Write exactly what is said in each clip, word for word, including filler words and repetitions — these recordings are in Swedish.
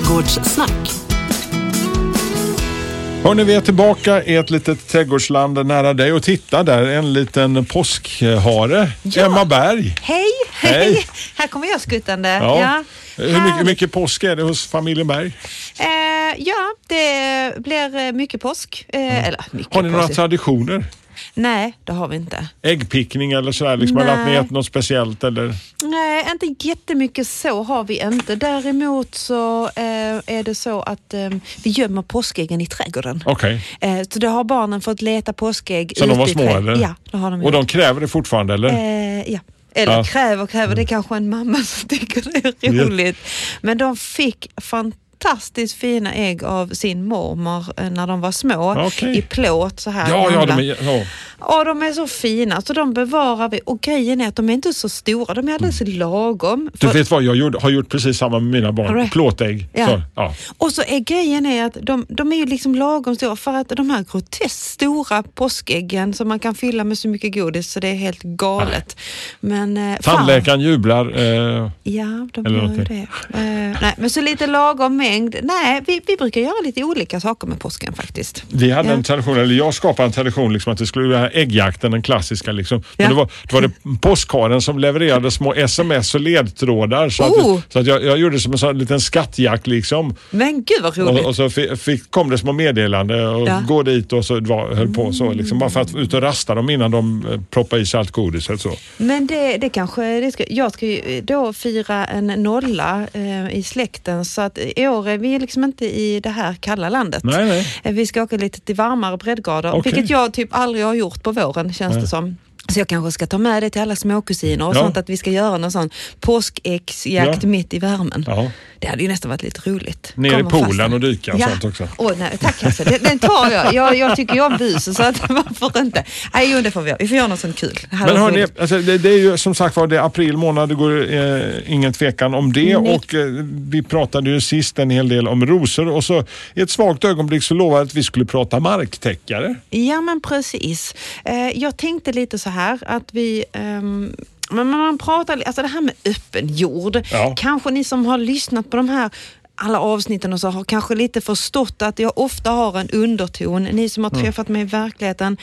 Trädgårdssnack. Hörrni, vi är tillbaka i ett litet trädgårdsland nära dig och titta där, en liten påskhare. Ja. Emma Berg. Hej. Hej. Här kommer jag skuttande. Ja. Ja. Hur mycket, mycket påsk är det hos familjen Berg? Eh, ja, det blir mycket påsk. Eh, mm. eller mycket Har ni några påsk. traditioner? Nej, det har vi inte. Äggpickning eller sådär, liksom, eller att ni äter något speciellt eller? Nej, inte jättemycket så har vi inte. Däremot så eh, är det så att eh, vi gömmer påskäggen i trädgården. Okej. Okay. Eh, så det har barnen fått leta påskägg. Så de var små eller? Ja, det har de. Och de kräver det fortfarande eller? Eh, ja. Eller ja. kräver, kräver. Det är kanske en mamma som tycker det är roligt. Ja. Men de fick fantastiskt fantastiskt fina ägg av sin mormor när de var små. Okay. I plåt så här. Ja, ja, de är, ja. Och de är så fina så de bevarar vi. Och grejen är att de är inte så stora. De är alldeles mm. lagom. Du vet vad, jag gjorde, har gjort precis samma med mina barn. Right. Plåtägg. Ja. Så, ja. Och så är grejen är att de, de är ju liksom lagom stora. För att de här groteskt stora påskäggen som man kan fylla med så mycket godis så det är helt galet. Men, eh, tandläkaren jublar. Eh, ja, de gör ju det. Eh, nej, men så lite lagom mängd. Nej, vi, vi brukar göra lite olika saker med påsken faktiskt. Vi hade ja. en tradition, eller jag skapade en tradition liksom att det skulle vara äggjakten, den klassiska liksom. Men ja. det, var, det var det påskharen som levererade små sms och ledtrådar så oh. att, så att jag, jag gjorde det som en sån liten skattjakt liksom. Men gud vad roligt. Och, och så fick, fick, kom det små meddelande och ja. gå dit och så var, höll på så liksom, bara för att ut och rasta dem innan de proppade i sig allt godis och så. Men det, det kanske, det ska, jag ska ju då fira en nolla eh, i släkten så att i år är vi liksom inte i det här kalla landet. Nej, nej. Vi ska åka lite till varmare breddgrader, okay. vilket jag typ aldrig har gjort på våren känns nej. det som. Så jag kanske ska ta med det till alla småkusiner och ja. sånt att vi ska göra någon sån påskäggsjakt ja. mitt i värmen. Ja. Det hade ju nästan varit lite roligt. Ner i poolen och dyka och ja. sånt också. Åh, nej, tack alltså. Den, den tar jag. jag. Jag tycker jag buser så att varför inte? Nej, jo, det får vi göra. Vi får göra något sånt kul. Men hörni, alltså, det, det är ju som sagt var det är april månad, det går eh, ingen tvekan om det. Nej. Och eh, vi pratade ju sist en hel del om rosor och så i ett svagt ögonblick så lovade att vi skulle prata marktäckare. Ja, men precis. Eh, jag tänkte lite så här att vi... Ehm, Men man pratar, alltså det här med öppen jord. Ja. Kanske ni som har lyssnat på de här alla avsnitten och så har kanske lite förstått att jag ofta har en underton. Ni som har träffat mig i verkligheten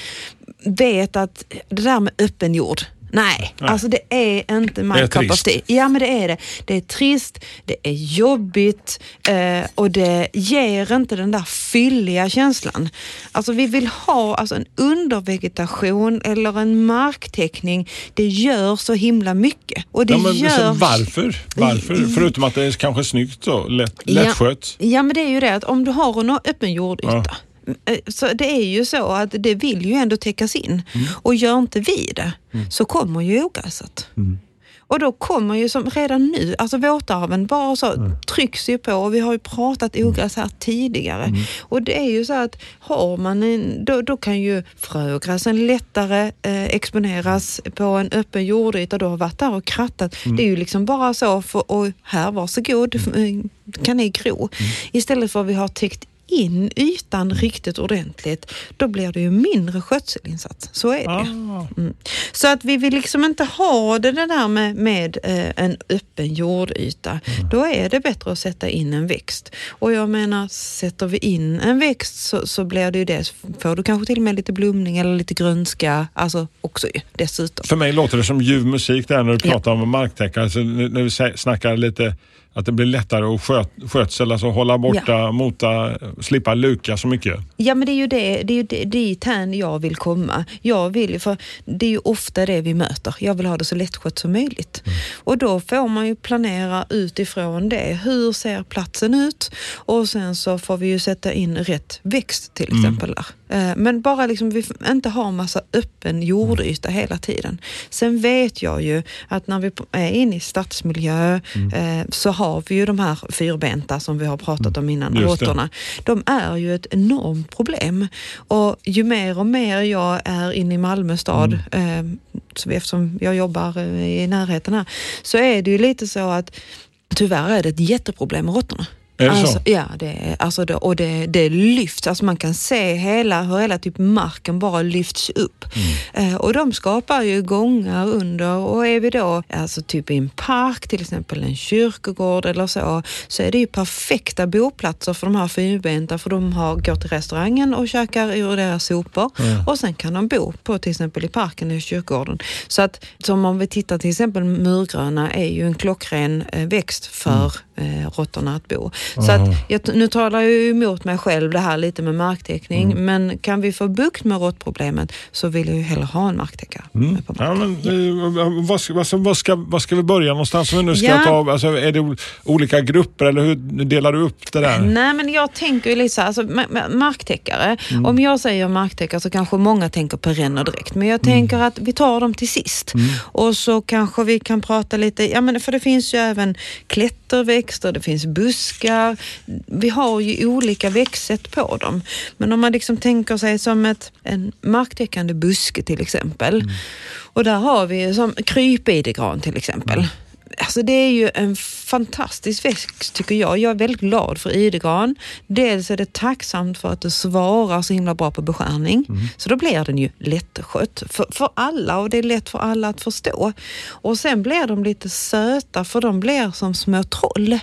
vet att det där med öppen jord, nej, Nej. alltså det är inte my cup of tea. Ja, men det är det. Det är trist, det är jobbigt eh, och det ger inte den där fylliga känslan. Alltså vi vill ha alltså, en undervegetation eller en marktäckning. Det gör så himla mycket. Och det ja, men, gör... Varför? Varför? I... Förutom att det är kanske snyggt och lätt, lättskött. Ja, ja, men det är ju det att om du har en öppen jordyta ja. Så det är ju så att det vill ju ändå täckas in. Mm. Och gör inte vi det mm. så kommer ju ogräset. Mm. Och då kommer ju som redan nu, alltså våtarven bara så mm. trycks ju på och vi har ju pratat ogräs här tidigare. Mm. Och det är ju så att har man en, då, då kan ju frögräsen lättare eh, exponeras på en öppen jordyta. Då har varit där och krattat. Mm. Det är ju liksom bara så för, och här varsågod mm. kan ni gro. Mm. Istället för att vi har täckt in ytan riktigt ordentligt, då blir det ju mindre skötselinsats. Så är det. Ah. Mm. Så att vi vill liksom inte ha det där med, med eh, en öppen jordyta. Mm. Då är det bättre att sätta in en växt. Och jag menar, sätter vi in en växt så, så blir det ju det. Får du kanske till och med lite blomning eller lite grönska, alltså också ju, dessutom. För mig låter det som ljuv musik där när du pratar ja. om marktäckare. Alltså, när vi snackar lite att det blir lättare att sköt, skötsel, alltså hålla borta, ja. mota, slippa luka så mycket. Ja, men det är ju det, det är ju det, dit här jag vill komma. Jag vill, för det är ju ofta det vi möter. Jag vill ha det så lättskött som möjligt. Mm. Och då får man ju planera utifrån det. Hur ser platsen ut? Och sen så får vi ju sätta in rätt växt till exempel mm. där. Men bara liksom vi inte har massa öppen jordyta mm. hela tiden. Sen vet jag ju att när vi är inne i stadsmiljö mm. så har vi ju de här fyrbenta som vi har pratat om innan, råttorna. De är ju ett enormt problem. Och ju mer och mer jag är inne i Malmö stad, mm. eh, så eftersom jag jobbar i närheten här, så är det ju lite så att tyvärr är det ett jätteproblem med råttorna. Är det alltså, så? Ja, det är, alltså det, och det, det lyfts. Alltså man kan se hela, hur hela typ marken bara lyfts upp. Mm. Eh, och de skapar ju gångar under, och är vi då alltså typ i en park, till exempel en kyrkogård eller så, så är det ju perfekta boplatser för de här fyrbenta, för de har gått till restaurangen och käkar ur deras sopor. Mm. Och sen kan de bo på till exempel i parken i kyrkogården. Så att, som om vi tittar till exempel, murgröna är ju en klockren eh, växt för mm. eh, råttorna att bo. Så att, jag, nu talar jag ju emot mig själv det här lite med marktäckning, mm. men kan vi få bukt med råttproblemet så vill jag ju hellre ha en marktäckare. Mm. Ja, men, eh, vad, ska, vad, ska, vad ska vi börja någonstans? Nu ska ja. jag ta, alltså, är det olika grupper eller hur delar du upp det där? Nej, men jag tänker ju lite så här, alltså, marktäckare, mm. om jag säger marktäckare så kanske många tänker perenner direkt, men jag tänker mm. att vi tar dem till sist. Mm. Och så kanske vi kan prata lite, ja men för det finns ju även klätterväxter, det finns buskar. Vi har ju olika växtsätt på dem. Men om man liksom tänker sig som ett, en marktäckande buske till exempel. Mm. Och där har vi som krypidegran till exempel. Mm. Alltså det är ju en fantastisk växt tycker jag. Jag är väldigt glad för idegran. Dels är det tacksamt för att det svarar så himla bra på beskärning. Mm. Så då blir den ju lättskött för, för alla, och det är lätt för alla att förstå. Och sen blir de lite söta, för de blir som små troll.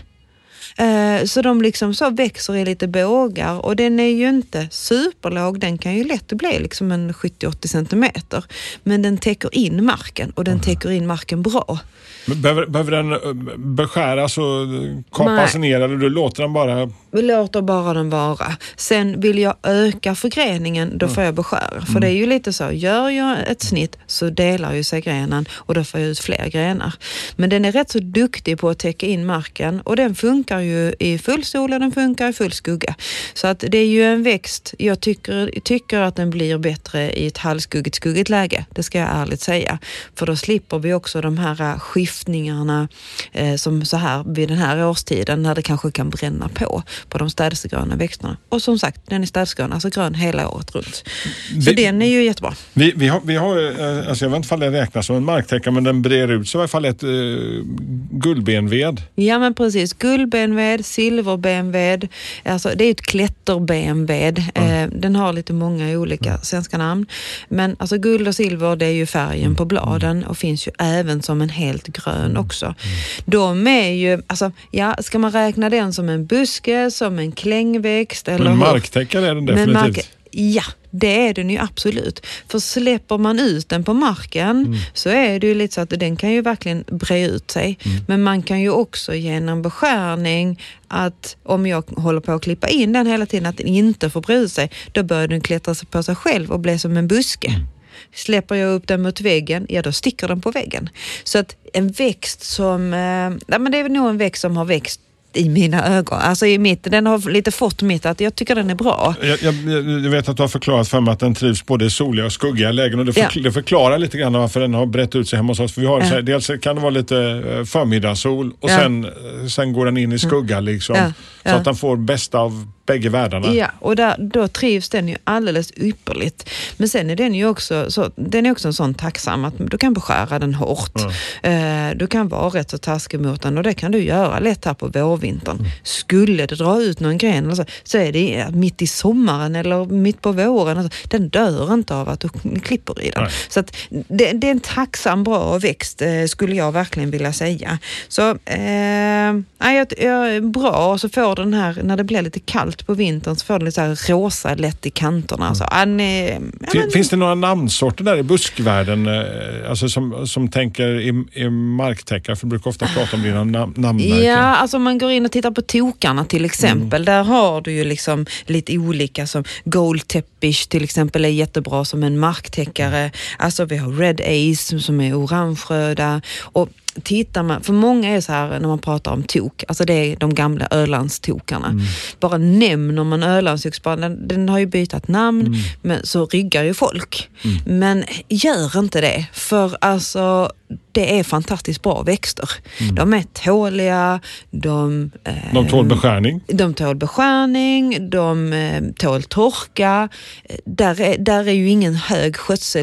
Så de liksom så växer i lite bågar, och den är ju inte superlåg, den kan ju lätt bli liksom en sjuttio till åttio centimeter, men den täcker in marken, och den mm. täcker in marken bra. Behöver, behöver den beskäras och kapas Nej. ner, eller du låter den bara? Vi låter bara den vara. Sen vill jag öka förgreningen, då mm. får jag beskära. För mm. det är ju lite så, gör jag ett snitt så delar ju sig grenen, och då får jag ut fler grenar. Men den är rätt så duktig på att täcka in marken, och den funkar ju i full sol och den funkar i full skugga. Så att det är ju en växt, jag tycker, tycker att den blir bättre i ett halvskuggigt skuggigt läge. Det ska jag ärligt säga. För då slipper vi också de här skiftningarna eh, som så här vid den här årstiden, när det kanske kan bränna på på de städsegröna växterna. Och som sagt, den är städsegrön, alltså grön hela året runt. Så vi, den är ju jättebra. Vi, vi har, vi har alltså jag vet inte om det räknas som en marktäckare, men den brer ut så i alla fall ett uh, guldbenved. Ja, men precis. Guldbenved, silverbenved, alltså det är ett klätterbenved. Mm. Eh, den har lite många olika mm. svenska namn. Men alltså guld och silver, det är ju färgen mm. på bladen, och finns ju även som en helt grön också. Mm. De är ju, alltså ja, ska man räkna den som en buske, som en klängväxt eller men marktäckare är den definitivt. Mark- ja, det är den ju absolut. För släpper man ut den på marken mm. så är det ju lite så att den kan ju verkligen bre ut sig. Mm. Men man kan ju också genom beskärning, att om jag håller på att klippa in den hela tiden, att den inte får bre ut sig, då börjar den klättra sig på sig själv och bli som en buske. Mm. Släpper jag upp den mot väggen, ja då sticker den på väggen. Så att en växt som, eh, ja, men det är nog en växt som har växt i mina ögon. Alltså i mitt, den har lite fått mitt att jag tycker den är bra. Jag, jag, jag vet att du har förklarat för mig att den trivs både i soliga och skuggiga lägen, och det, för, ja. det förklarar lite grann varför den har brett ut sig hemma hos oss. För vi har ja. så här, dels kan det vara lite förmiddagssol och ja. sen, sen går den in i skugga liksom. Ja. Ja. Så att den får bästa av bägge världarna. Ja, och där, då trivs den ju alldeles ypperligt. Men sen är den ju också, så, den är också en sån tacksam att du kan beskära den hårt. Mm. Eh, du kan vara rätt så taskig mot den, och det kan du göra lätt här på vårvintern. Mm. Skulle det dra ut någon gren eller så, så är det mitt i sommaren eller mitt på våren. Alltså, den dör inte av att du klipper i den. Nej. Så att det, det är en tacksam bra växt, eh, skulle jag verkligen vilja säga. Så eh, jag, jag, bra, och så får den här, när det blir lite kallt på vintern, så får den lite så här rosa lätt i kanterna. Mm. Så, an, eh, ja, men... Finns det några namnsorter där i buskvärlden alltså som, som tänker i, i marktäckare? För du brukar ofta prata om dina nam- namnmärken. Ja, alltså om man går in och tittar på tokarna till exempel. Mm. Där har du ju liksom lite olika, som Gold Teppich till exempel är jättebra som en marktäckare. Alltså vi har Red Ace som är orangeröda, och tittar man, för många är så här när man pratar om tok, alltså det är de gamla Ölandstokarna. Mm. Bara nämner man Ölandstoksbanan, den, den har ju bytt namn, mm. men så ryggar ju folk. Mm. Men gör inte det, för alltså det är fantastiskt bra växter. Mm. De är tåliga, de, eh, de tål beskärning. De tål beskärning, de eh, tål torka. Där är, där är ju ingen hög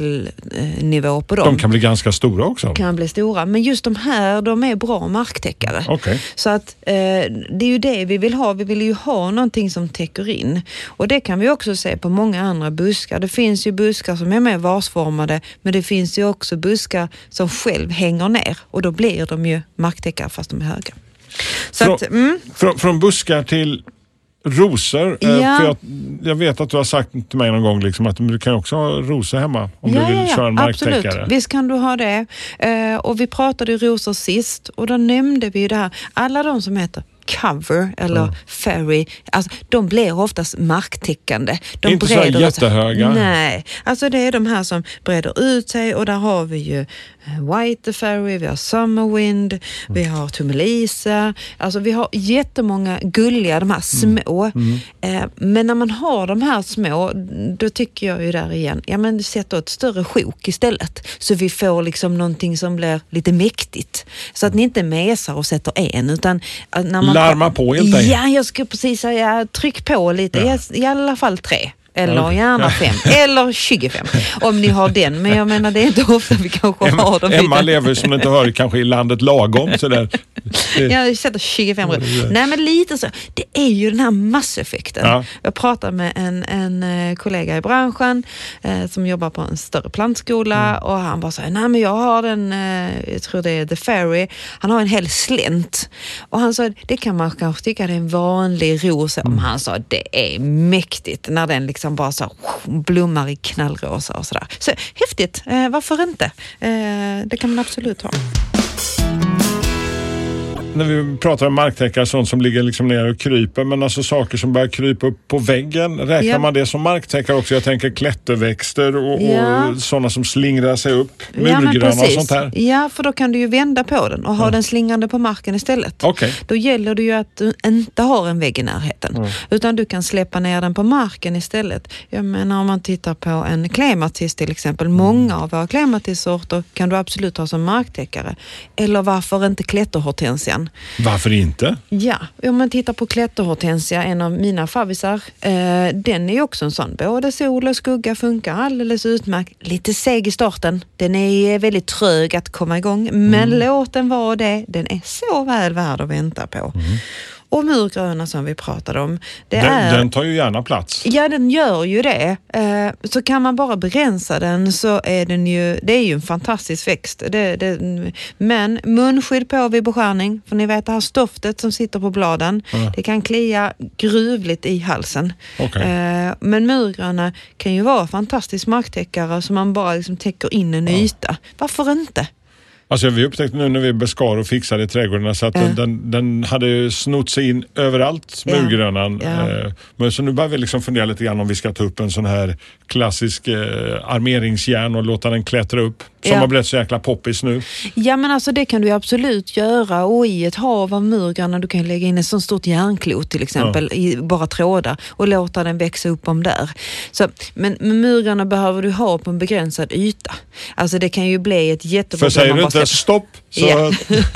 skötselnivå på dem. De kan bli ganska stora också. Kan bli stora, men just de här, de är bra marktäckare. Okay. Så att eh, det är ju det vi vill ha. Vi vill ju ha någonting som täcker in. Och det kan vi också se på många andra buskar. Det finns ju buskar som är mer vasformade, men det finns ju också buskar som själv hänger ner. Och då blir de ju marktäckare fast de är höga. Så från, att, mm. från, från buskar till rosor. Ja. Eh, för jag, jag vet att du har sagt till mig någon gång liksom, att du kan också ha rosor hemma om ja, du vill ja, köra en marktäckare. Absolut. Visst kan du ha det. Eh, och vi pratade ju rosor sist och då nämnde vi ju det här. Alla de som heter cover eller mm. fairy, alltså de blir oftast marktäckande. De inte så jättehöga. Nej, alltså det är de här som breder ut sig och där har vi ju White Fairy, vi har Summerwind, mm. vi har Tummelisa, alltså vi har jättemånga gulliga, de här små. Mm. Mm. Eh, men när man har de här små, då tycker jag ju där igen, ja men sätt då ett större sjok istället. Så vi får liksom någonting som blir lite mäktigt. Så att ni inte mesar och sätter en, utan när man larma på helt enkelt. Ja, jag skulle precis säga tryck på lite, ja. I, i alla fall tre. Eller okay. gärna fem. Eller tjugofem. Om ni har den. Men jag menar, det är inte ofta vi kanske Emma, har dem. Emma lite. lever som inte hör kanske i landet lagom. Sådär. Jag sätter tjugofem. Nej, men lite så. Det är ju den här masseffekten. Ja. Jag pratade med en, en kollega i branschen eh, som jobbar på en större plantskola. Mm. Och han bara sa, nej men jag har den, eh, jag tror det är The Fairy. Han har en hel slänt. Och han sa, det kan man kanske tycka det är en vanlig rosa. Mm. Om han sa, det är mäktigt när den liksom bara så blommar i knallrosa och sådär. Så häftigt, eh, varför inte? Eh, det kan man absolut ha. När vi pratar om marktäckare, sånt som ligger liksom ner och kryper, men alltså saker som börjar krypa upp på väggen, räknar ja. man det som marktäckare också? Jag tänker klätterväxter och, ja. och sådana som slingrar sig upp, murgröna ja, och sånt här. Ja, för då kan du ju vända på den och ha ja. den slingrande på marken istället. Okay. Då gäller det ju att du inte har en vägg i närheten, mm. utan du kan släppa ner den på marken istället. Jag menar, om man tittar på en klematis till exempel, mm. många av våra klematissorter kan du absolut ha som marktäckare. Eller varför inte klätterhortensian? Varför inte? Ja, om man tittar på klätterhortensia, en av mina favvisar, eh, den är ju också en sån. Både sol och skugga funkar alldeles utmärkt. Lite seg i starten. Den är väldigt trög att komma igång, men mm. låt den vara det. Den är så väl värd att vänta på. Mm. Och murgröna som vi pratade om. Det den, är, den tar ju gärna plats. Ja, den gör ju det. Eh, så kan man bara begränsa den så är den ju, det är ju en fantastisk växt. Det, det, men munskydd på vid beskärning. För ni vet det här stoftet som sitter på bladen. Mm. Det kan klia gruvligt i halsen. Okay. Eh, men murgröna kan ju vara fantastisk marktäckare så man bara liksom täcker in en mm. yta. Varför inte? Alltså vi upptäckte nu när vi beskar och fixade i trädgårdarna så att ja. den, den hade ju snott sig in överallt, murgrönan. Ja. Ja. Men så nu börjar vi liksom fundera lite grann om vi ska ta upp en sån här klassisk eh, armeringsjärn och låta den klättra upp. Som ja. har blivit så jäkla poppis nu. Ja, men alltså det kan du absolut göra. Och i ett hav av murgröna, du kan lägga in ett sånt stort järnklot till exempel, ja. i bara trådar och låta den växa upp om där. Så, men murgröna behöver du ha på en begränsad yta. Alltså det kan ju bli ett jättebra... För säger du inte stopp så... Ja.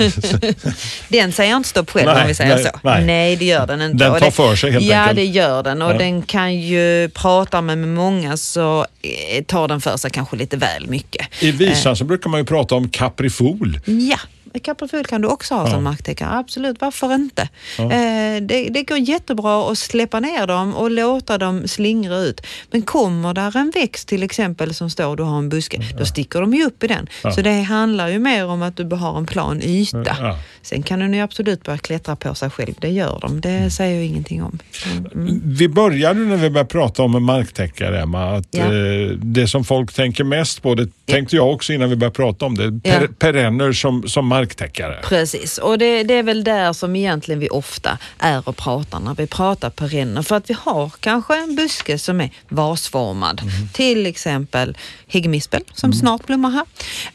Den säger inte stopp själv nej, om vi säger nej, så. Nej. nej, det gör den inte. Den tar för sig helt ja, enkelt. Ja, det gör den. Och ja. den kan ju prata med, med många så tar den för sig kanske lite väl mycket. I visan så brukar man ju prata om kaprifol. Ja, kaprifol kan du också ha som ja. marktäckare. Absolut, varför inte? Ja. Eh, det, det går jättebra att släppa ner dem och låta dem slingra ut. Men kommer där en växt till exempel som står du har en buske, ja. då sticker de ju upp i den. Ja. Så det handlar ju mer om att du har en plan yta. Ja. Sen kan du ju absolut börja klättra på sig själv. Det gör de. Det mm. säger ju ingenting om. Mm. Vi började när vi började prata om en marktäckare, Emma, att ja. eh, det som folk tänker mest på, det ja. tänkte jag också innan vi började prata om det, per, ja. perenner som, som mark marktäckare. Precis, och det, det är väl där som egentligen vi ofta är och pratar när vi pratar perenner. För att vi har kanske en buske som är vasformad. Mm. Till exempel higgemispel som mm. snart blommar här.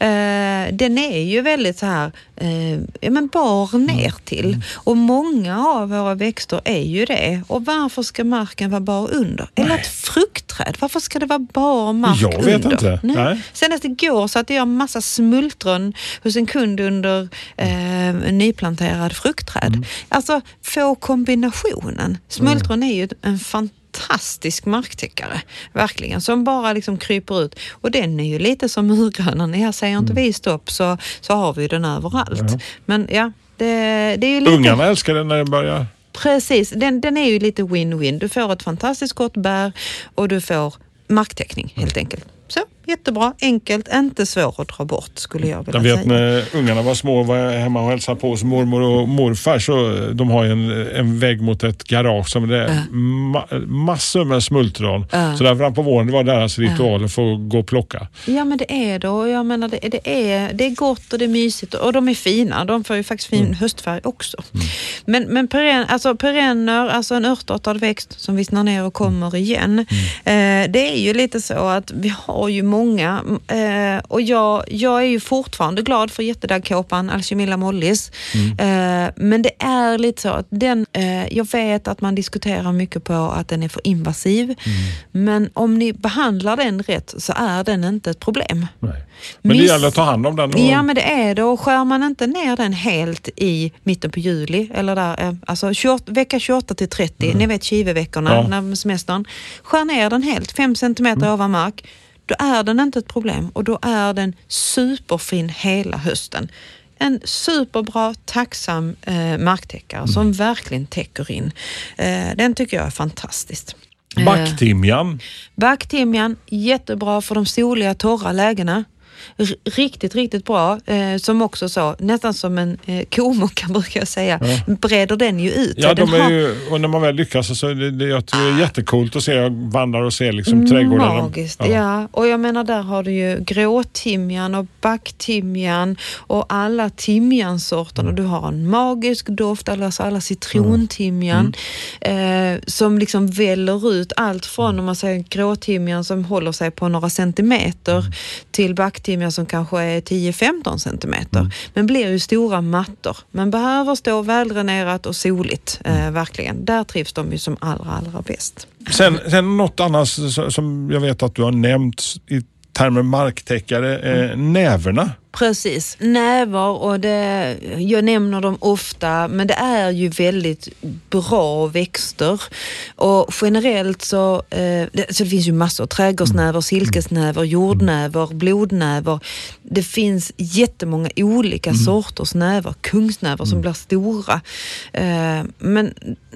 Eh, den är ju väldigt så här eh, ja, men bar ner till. Mm. Och många av våra växter är ju det. Och varför ska marken vara bar under? Nej. Eller ett fruktträd, varför ska det vara bar mark under? Jag vet under? inte. Nej. Nej. Senast igår så att jag massa smultron hos en kund under eh, en nyplanterad fruktträd. Mm. Alltså få kombinationen. Smultron mm. är ju en fantastisk marktäckare, verkligen, som bara liksom kryper ut. Och den är ju lite som murgrönan. Här säger inte mm. vi stopp så, så har vi den överallt. Ja. Men ja, det, det är ju lite... Ungarna älskar den när den börjar. Precis, den, den är ju lite win-win. Du får ett fantastiskt gott bär och du får marktäckning helt mm. enkelt. Så, jättebra, enkelt, inte svår att dra bort skulle jag vilja jag vet säga. När ungarna var små var jag hemma och hälsade på hos mormor och morfar, så de har ju en, en vägg mot ett garage som det är äh. ma- massor med smultron. Äh. Så där fram på våren, det var deras ritual att få gå och plocka. Ja, men det är då, jag menar det, det, är, det är gott och det är mysigt och de är fina, de får ju faktiskt fin mm. höstfärg också. Mm. Men, men peren, alltså perenner, alltså en örtartad växt som vissnar ner och kommer igen, mm. eh, det är ju lite så att vi har ju många eh, och jag, jag är ju fortfarande glad för jättedaggkåpan Alchemilla mollis. Mm. Eh, men det är lite så att den, eh, jag vet att man diskuterar mycket på att den är för invasiv. Mm. Men om ni behandlar den rätt så är den inte ett problem. Nej. Men Miss, det gäller att ta hand om den. Och... Ja, men det är det. Och skär man inte ner den helt i mitten på juli eller där, alltså tjugoåtta, vecka tjugoåtta till trettio, mm. ni vet kiveveckorna, ja. När semestern, skär ner den helt, fem centimeter mm. över mark. Då är den inte ett problem och då är den superfin hela hösten. En superbra, tacksam eh, marktäckare mm. som verkligen täcker in. Eh, den tycker jag är fantastiskt. Backtimjan. Eh, backtimjan, jättebra för de soliga, torra lägena. R- riktigt, riktigt bra. Eh, som också så, nästan som en eh, komocka brukar jag säga, ja. Breder den ju ut. Ja, den de är har... ju, och när man väl lyckas så är det, det, jag tror det är jättekult att se, jag vandrar och ser liksom trädgården. Magiskt, ja. ja. Och jag menar, där har du ju gråtimjan och backtimjan och alla timjansorterna. Mm. Du har en magisk doft, alltså alla citrontimjan mm. eh, som liksom väller ut allt från, mm. om man säger gråtimjan som håller sig på några centimeter mm. till backtimjan som kanske är tio till femton centimeter. Mm. Men blir ju stora mattor. Man behöver stå väldränerat och soligt. Mm. Eh, verkligen. Där trivs de ju som allra, allra bäst. Sen, sen något annat som jag vet att du har nämnt i termer marktäckare, eh, mm. näverna. Precis, näver, och det, jag nämner dem ofta, men det är ju väldigt bra växter och generellt så, eh, det, så det finns ju massor, trädgårdsnäver, silkesnäver, jordnäver, blodnäver. Det finns jättemånga olika mm. sorters näver, kungsnäver som mm. blir stora. Eh, men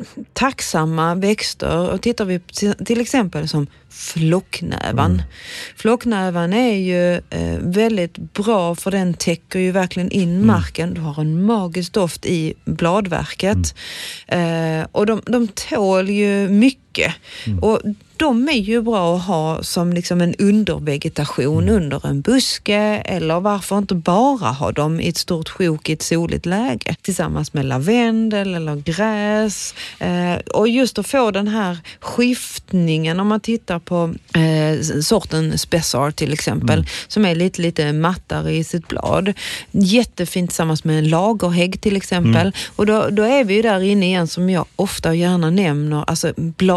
tacksamma växter, och tittar vi till exempel som flocknävan. Mm. Flocknävan är ju eh, väldigt bra för den täcker ju verkligen in mm. marken. Du har en magisk doft i bladverket. Mm. Eh, och de, de tål ju mycket. Mm. Och de är ju bra att ha som liksom en undervegetation mm. under en buske, eller varför inte bara ha dem i ett stort sjok i ett soligt läge tillsammans med lavendel eller gräs. Eh, och just att få den här skiftningen, om man tittar på eh, sorten Spessar till exempel, mm. som är lite, lite mattare i sitt blad. Jättefint tillsammans med en lagerhägg till exempel. Mm. Och då, då är vi ju där inne igen, som jag ofta och gärna nämner, alltså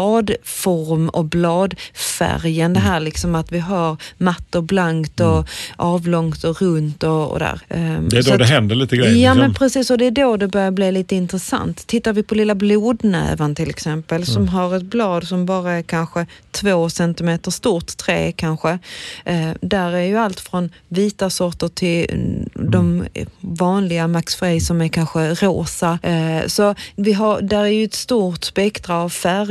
bladform och bladfärgen, det här liksom att vi har matt och blankt och mm. avlångt och runt och, och där. Det är då så det att, händer lite grejer. Ja, liksom. Men precis, och det är då det börjar bli lite intressant. Tittar vi på lilla blodnävan till exempel, mm. som har ett blad som bara är kanske två centimeter stort, tre kanske. Eh, där är ju allt från vita sorter till mm. de vanliga Max Frey som är kanske rosa. Eh, så vi har, där är ju ett stort spektra av färger och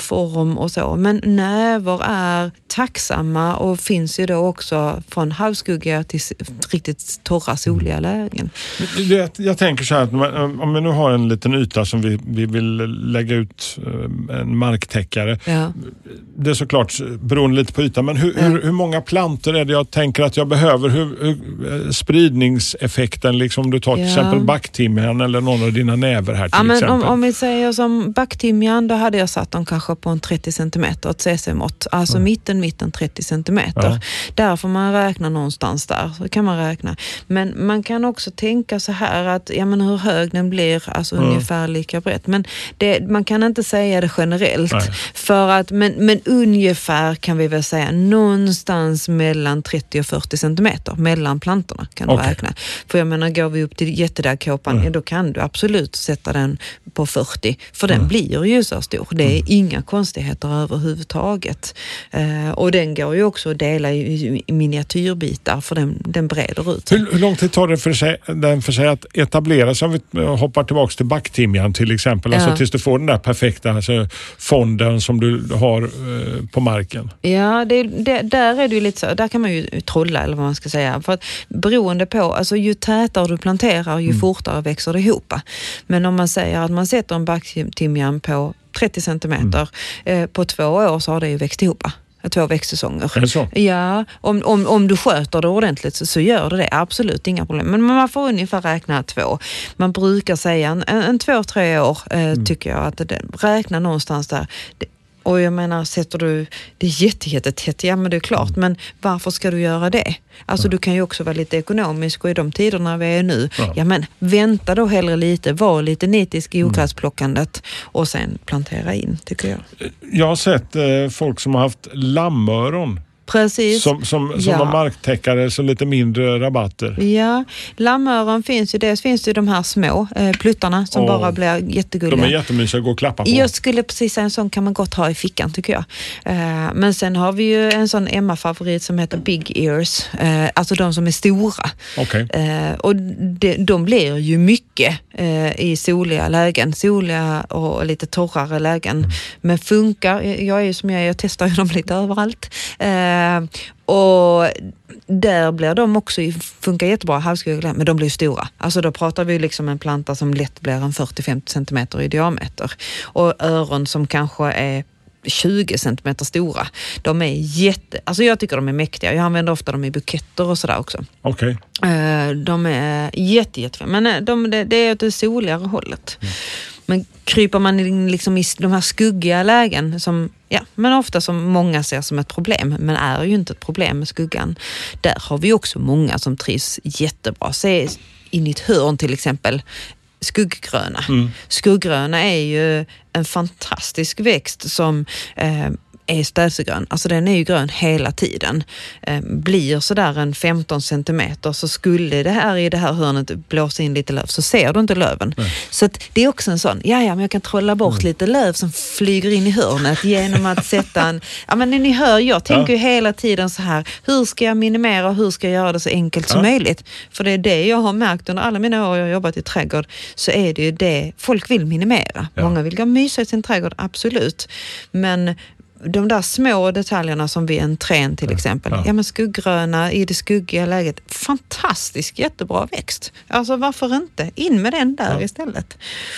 form och så. Men näver är tacksamma och finns ju då också från halvskuggiga till riktigt torra, soliga lägen. Det, jag tänker så här, att om vi nu har en liten yta som vi, vi vill lägga ut en marktäckare. Ja. Det är såklart beroende lite på ytan, men hur, ja. hur, hur många plantor är det jag tänker att jag behöver? Hur, hur, spridningseffekten, liksom du tar till ja. exempel backtimjan eller någon av dina näver här till ja, men exempel. Om, om vi säger som backtimjan, då hade jag satt dem kanske på en trettio centimeter, ett C C-mått. Alltså mm. mitten, mitten trettio centimeter. Ja. Där får man räkna någonstans där, så kan man räkna. Men man kan också tänka så här att, ja men hur hög den blir, alltså mm. ungefär lika brett. Men det, man kan inte säga det generellt. Nej. För att, men, men ungefär kan vi väl säga någonstans mellan trettio och fyrtio centimeter mellan plantorna kan du okay. räkna. För jag menar, går vi upp till jättedagkåpan, mm. då kan du absolut sätta den på fyrtio. För mm. den blir ju så stor. Det är mm. inga konstigheter överhuvudtaget. Uh, och den går ju också att dela i, i miniatyrbitar, för den, den breder ut. Hur, hur lång tid tar det för sig, den för sig att etablera sig, om vi hoppar tillbaka till backtimjan till exempel, ja. alltså tills du får den där perfekta alltså, fonden som du har eh, på marken? Ja, det, det, där är det ju lite så, där kan man ju trolla eller vad man ska säga, för att beroende på, alltså ju tätare du planterar ju mm. fortare växer det ihop. Men om man säger att man sätter en backtimjan på trettio centimeter mm. eh, på två år, så har det ju växt ihop. Två växtsäsonger. Är det så? Ja, om, om, om du sköter det ordentligt så, så gör det det. Absolut, inga problem. Men man får ungefär räkna två. Man brukar säga en, en, en två, tre år eh, mm. tycker jag att det, räkna någonstans där. Det, och jag menar, sätter du det är jätte, jättetätt, ja men det är klart, mm. men varför ska du göra det? Alltså ja. du kan ju också vara lite ekonomisk, och i de tiderna vi är nu, ja, ja men vänta då hellre lite, var lite nitisk i ogräsplockandet och sen plantera in, tycker jag. Jag har sett eh, folk som har haft lammöron. Precis. Som, som, som ja. de marktäckare, så lite mindre rabatter. Ja, lammöron finns ju. Dels finns det ju de här små eh, pluttarna som oh, bara blir jättegulliga. De är jättemysiga att gå och klappa på. Jag skulle precis säga, en sån kan man gott ha i fickan tycker jag. Eh, men sen har vi ju en sån Emma-favorit som heter Big Ears. Eh, alltså de som är stora. Okay. Eh, och de, de blir ju mycket eh, i soliga lägen. Soliga och lite torrare lägen. Mm. Men funkar, jag är ju som jag är, jag testar ju dem lite överallt. Eh, Uh, och där blir de också, funkar jättebra halvskuggiga, men de blir stora. Alltså då pratar vi liksom en planta som lätt blir en fyrtio till femtio centimeter i diameter. Och öron som kanske är tjugo centimeter stora. De är jätte, alltså jag tycker de är mäktiga. Jag använder ofta dem i buketter och sådär också. Okej. Okay. Uh, de är jätte, jättefina. Men de, det, det är åt det soligare hållet. Mm. Men kryper man in liksom i de här skuggiga lägen som, ja, men ofta som många ser som ett problem, men är ju inte ett problem med skuggan. Där har vi också många som trivs jättebra. Se in i ett hörn till exempel, skugggröna. Mm. Skugggröna är ju en fantastisk växt som eh, är städsegrön. Alltså den är ju grön hela tiden. Eh, blir sådär en femton centimeter, så skulle det här i det här hörnet blåsa in lite löv, så ser du inte löven. Mm. Så att det är också en sån, ja ja men jag kan trolla bort mm. lite löv som flyger in i hörnet genom att sätta en, ja men ni hör, jag tänker ju ja. hela tiden så här, hur ska jag minimera och hur ska jag göra det så enkelt ja. som möjligt? För det är det jag har märkt under alla mina år jag har jobbat i trädgård, så är det ju det folk vill minimera. Ja. Många vill gå mysa i sin trädgård, absolut. Men de där små detaljerna som vid en trän till exempel. Ja. ja men skugggröna i det skuggiga läget. Fantastisk, jättebra växt. Alltså varför inte? In med den där ja. istället.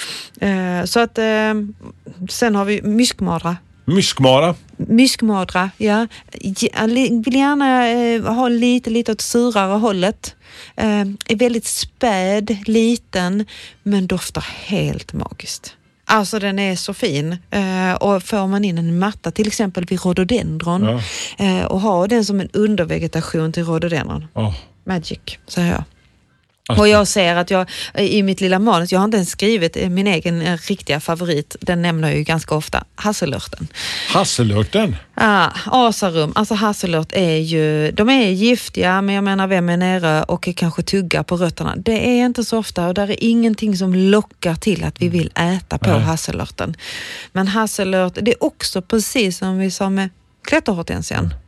Uh, så att uh, sen har vi myskmadra. Myskmara? Myskmadra, ja. Jag vill gärna uh, ha lite, lite åt surare hållet. Uh, är väldigt späd, liten, men doftar helt magiskt. Alltså den är så fin. Uh, och får man in en matta till exempel vid rhododendron ja. uh, och har den som en undervegetation till rhododendron. Oh. Magic, säger jag. Alltså. Och jag ser att jag i mitt lilla manus, jag har inte ens skrivit min egen riktiga favorit, den nämner jag ju ganska ofta, hasselörten. Hasselörten? Ja, asarum. Alltså hasselört är ju, de är giftiga, men jag menar vem är nere och kanske tugga på rötterna. Det är inte så ofta och där är ingenting som lockar till att vi vill äta på mm. hasselörten. Men hasselört, det är också precis som vi sa med klätterhortensian.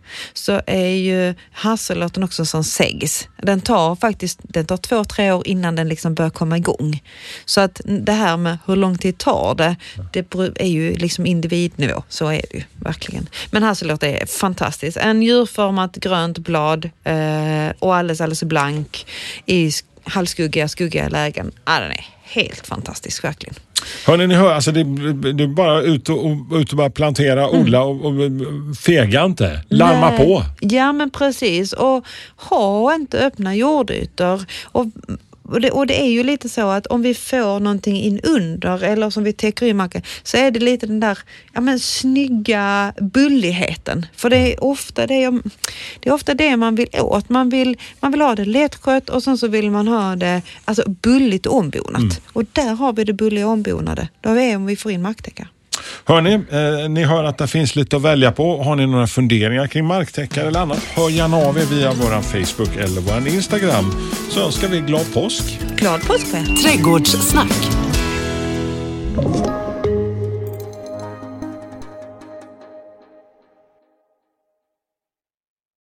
så är ju hasselörten också som sägs. Den tar faktiskt den tar två, tre år innan den liksom börjar komma igång. Så att det här med hur lång tid tar det, det är ju liksom individnivå. Så är det ju verkligen. Men hasselört är fantastiskt. En djurformat grönt blad eh, och alldeles, alldeles blank i halvskuggiga, skuggiga lägen. Ja, den är helt fantastisk, verkligen. Hörrni, ni hör, alltså det, det är bara ut och, ut och bara plantera, odla och, och fega inte. Larma Nej. på. Ja, men precis. Och ha inte öppna jordytor. Och, och, det, och det är ju lite så att om vi får någonting in under eller som vi täcker i marken så är det lite den där ja, men, snygga bulligheten. För det är ofta det, det är ofta det man vill åt. Man vill, man vill ha det lättskött och sen så vill man ha det alltså, bulligt ombonat. Mm. Och där har vi det bulliga ombonade. Då är det om vi får in marktäckare. Hörni, eh, ni hör att det finns lite att välja på. Har ni några funderingar kring marktäckare eller annat? Hör gärna av er via vår Facebook eller vår Instagram. Så önskar vi glad påsk. Glad påsk på er. Trädgårdssnack.